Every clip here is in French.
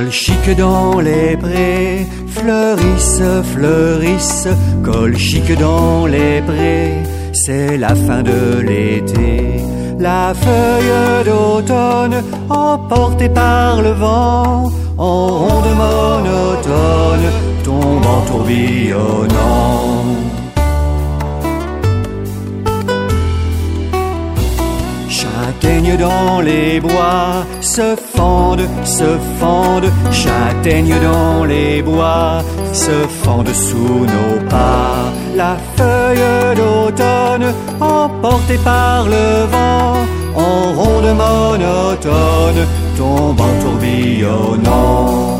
Colchique dans les prés, fleurissent, fleurissent, colchique dans les prés, c'est la fin de l'été. La feuille d'automne, emportée par le vent, en ronde monotone, tombe en tourbillonnant. Châtaignes dans les bois se fendent, châtaignes dans les bois se fendent sous nos pas. La feuille d'automne, emportée par le vent, en ronde monotone, tombe en tourbillonnant.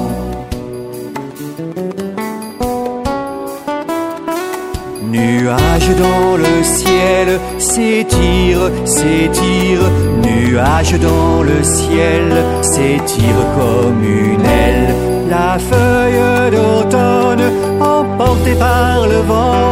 Nuages dans le ciel s'étirent, s'étirent, nuages dans le ciel s'étirent comme une aile. La feuille d'automne, emportée par le vent,